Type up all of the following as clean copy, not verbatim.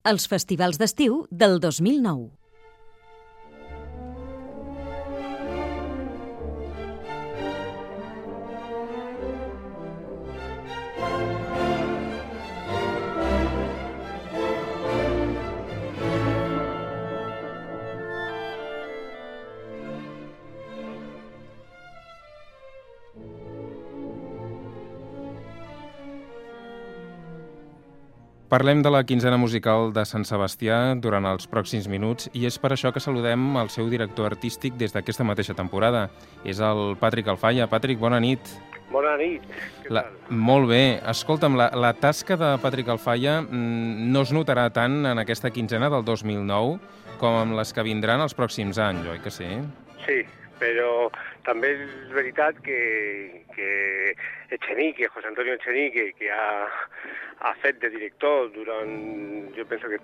Els festivals d'estiu del 2009. Parlem de la quinzena musical de Sant Sebastià durant els pròxims minuts i és per això que saludem el seu director artístic des d'aquesta mateixa temporada. És el Patrick Alfaya. Patrick, bona nit. Bona nit. Què tal? Molt bé. Escolta'm, la tasca de Patrick Alfaya no es notarà tant en aquesta quinzena del 2009 com en les que vindran els pròxims anys, oi que sí? Sí, però també és veritat que Echenique, José Antonio Echenique, que ha fet de director durant, jo penso que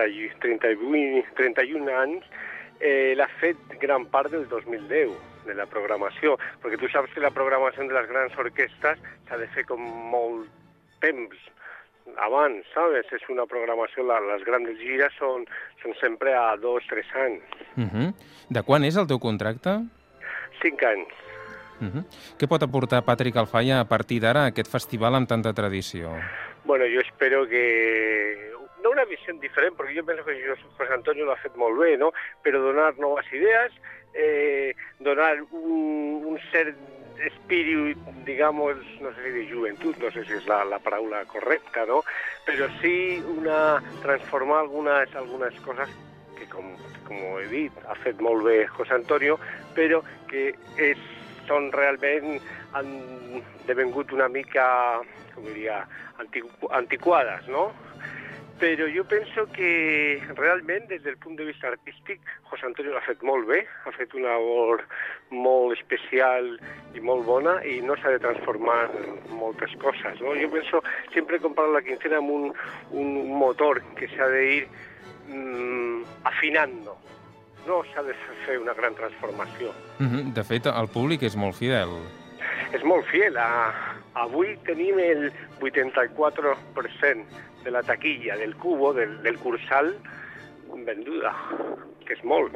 31 anys, l'ha fet gran part del 2010, de la programació, perquè tu saps que la programació de les grans orquestes s'ha de fer com molt temps abans, ¿sabes? És una programació, les grans gires són sempre a 2-3 anys. De quan és el teu contracte? 5 anys. Què pot aportar Patrick Alfaya a partir d'ara a aquest festival amb tanta tradició? Bueno, jo espero que... No una visió diferent, perquè jo penso que José Antonio l'ha fet molt bé, no? Però donar noves idees, donar un cert espíritu, digamos, no sé si de joventut, no sé si és la paraula correcta, no? Però sí transformar algunes coses que, com he dit, ha fet molt bé José Antonio, però que són realment, han devengut una mica, com diria, antiquades, no? Però jo penso que realment, des del punt de vista artístic, José Antonio l'ha fet molt bé, ha fet una labor molt especial i molt bona i no s'ha de transformar en moltes coses, no? Jo penso, sempre he comparat la quincena amb un motor que s'ha d'ir afinando, no s'ha de fer una gran transformació. De fet, el públic és molt fidel. És molt fidel. Avui tenim el 84% de la taquilla del Cubo, del Cursal, venduda, que és molt.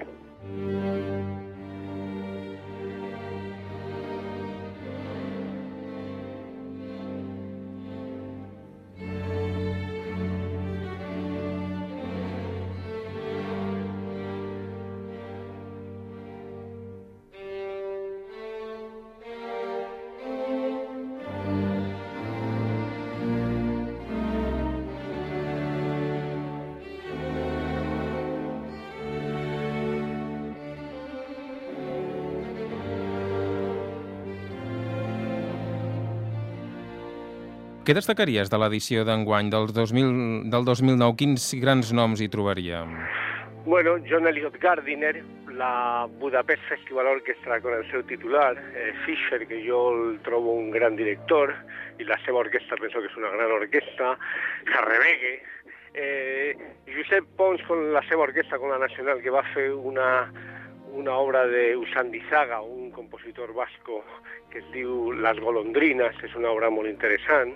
Què destacaries de l'edició d'enguany del 2009? Quins grans noms hi trobaríem? Bueno, John Elliott Gardiner, la Budapest Festival Orchestra con el seu titular, Fischer, que jo el trobo un gran director, i la seva orquestra penso que és una gran orquestra, Jarrebegue, Josep Pons con la seva orquestra, con la Nacional, que va fer una obra de Usandizaga, un compositor vasco que es diu Las golondrinas, és una obra molt interessant.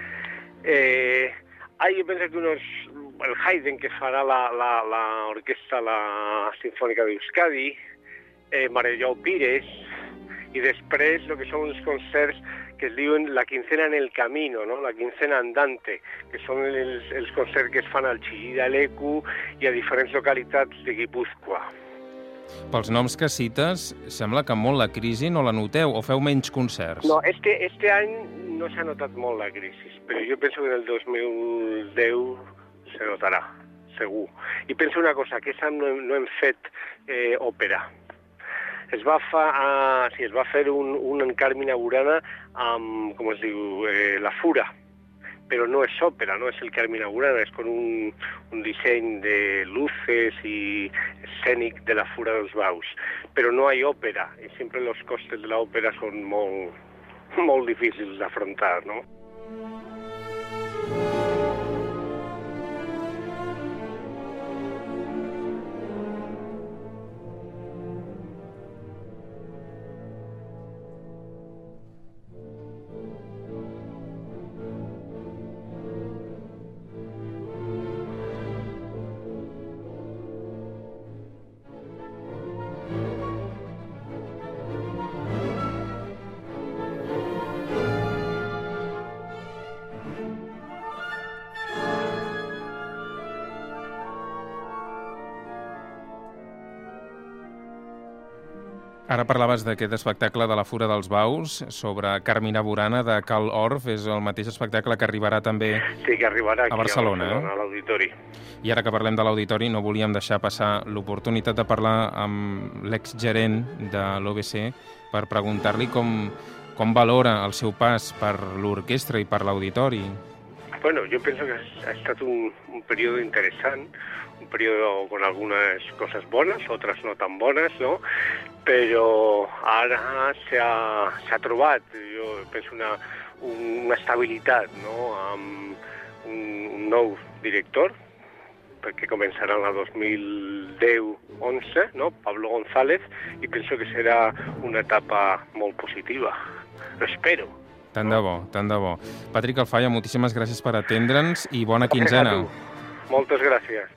Jo penso que el Haydn, que farà l'orquestra, la Sinfònica d'Euskadi, Marejau Pires, i després el que són uns concerts que es diuen la quincena en el camino, no? La quincena andante, que són els concerts que es fan al Chillida, a l'Ecu i a diferents localitats de Guipúzcoa. Pels noms que cites, sembla que molt la crisi no la noteu o feu menys concerts. No, este any no s'ha notat molt la crisi, però jo penso que en el 2010 se notarà, segur. I penso una cosa, que aquest any no hem fet òpera. Es va fer un Carmina Burana amb, com es diu, la Fura, però no és òpera, no és el Carmina Burana, és con un disseny de luces i escènic de la Fura dels Baus. Però no hi ha òpera, i sempre els costes de l'òpera són molt difícils d'afrontar, no? Ara parlaves d'aquest espectacle de la Fura dels Baus sobre Carmina Burana de Carl Orff. És el mateix espectacle que arribarà també Sí, que arribarà aquí a Barcelona, a l'Auditori. I ara que parlem de l'Auditori, no volíem deixar passar l'oportunitat de parlar amb l'exgerent de l'OBC per preguntar-li com valora el seu pas per l'orquestra i per l'Auditori. Bueno, yo pienso que ha estado un periodo interesante, un periodo con algunas cosas buenas, otras no tan buenas, ¿no? Però ara s'ha trobat, jo penso, una estabilitat, no? Amb un nou director, perquè començarà en la 2010-11, no? Pablo González, i penso que serà una etapa molt positiva. Lo espero. Tant de bo, tant de bo. Patrick Alfaya, moltíssimes gràcies per atendre'ns i bona quinzena. Moltes gràcies.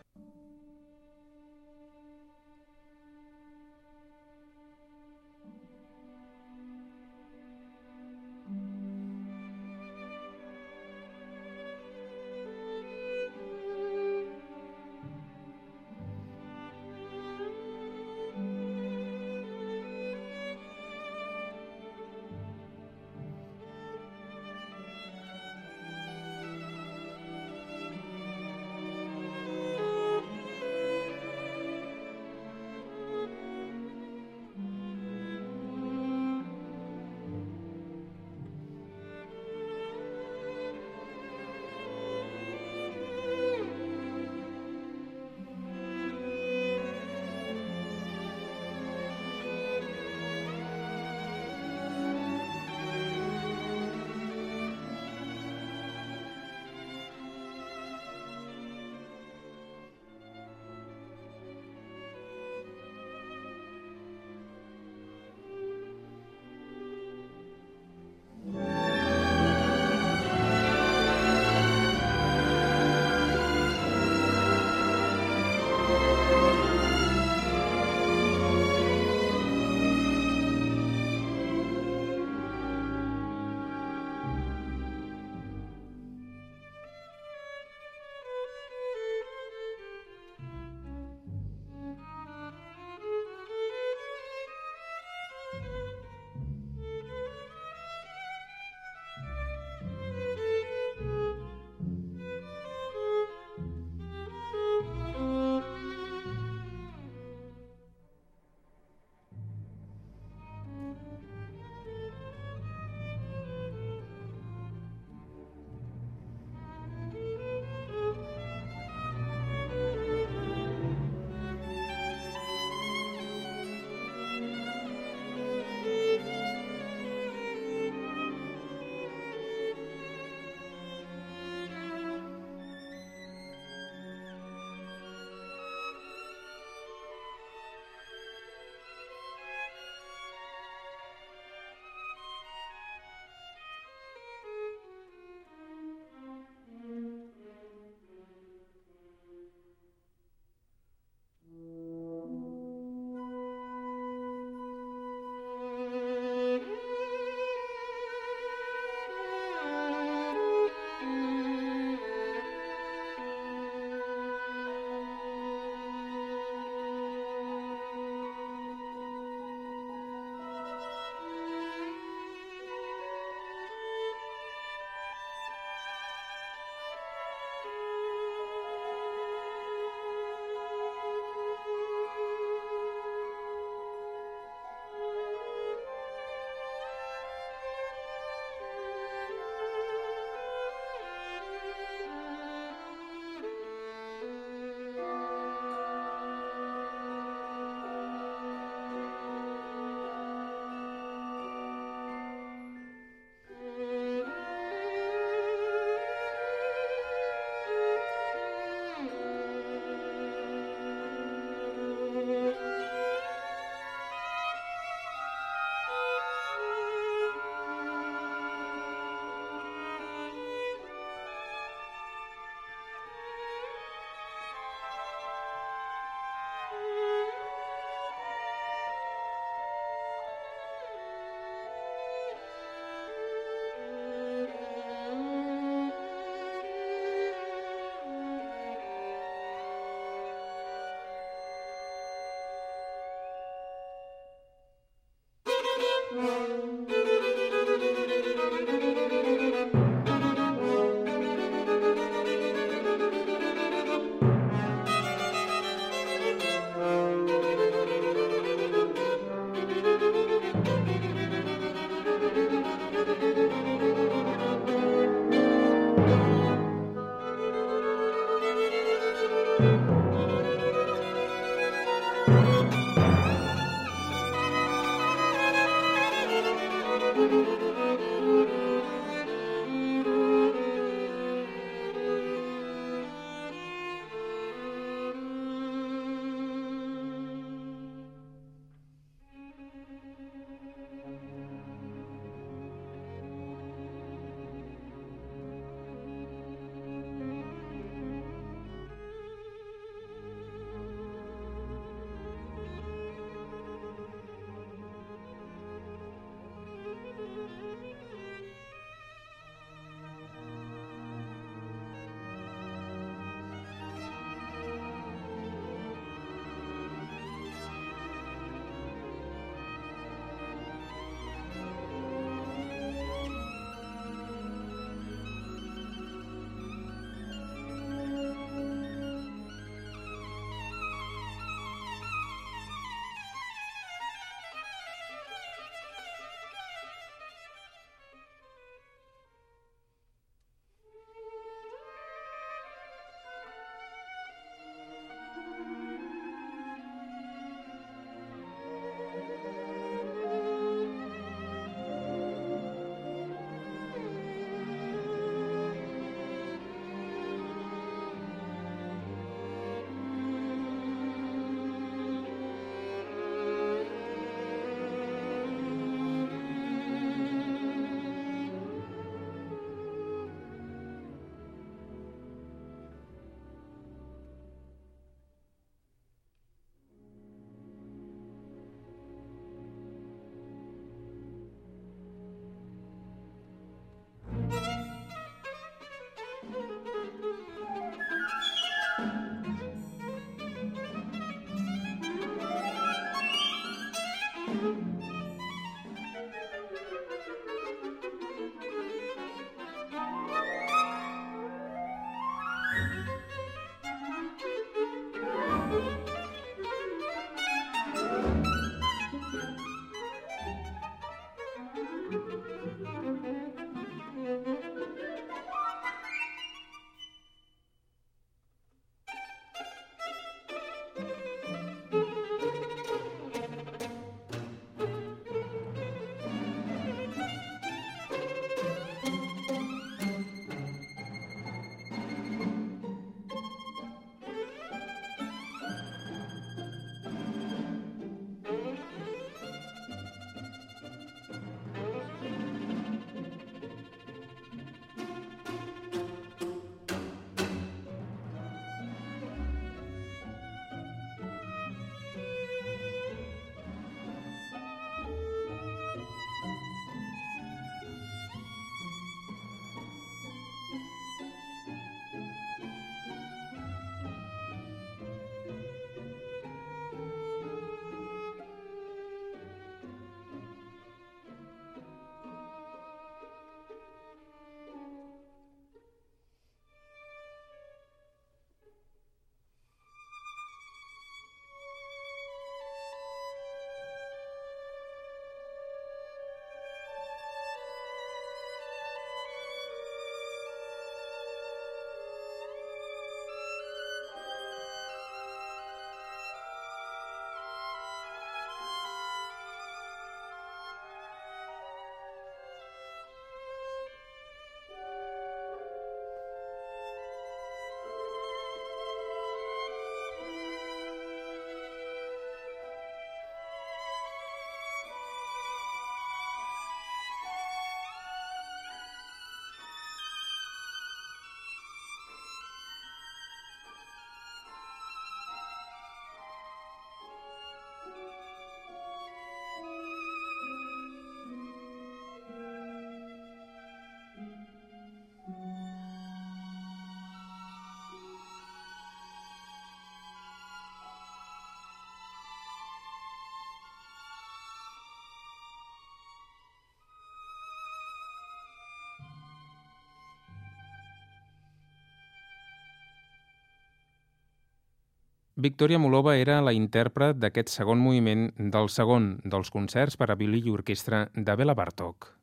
Victoria Mulova era la intèrpret d'aquest segon moviment del segon dels concerts per a violí i orquestra de Bela Bartók.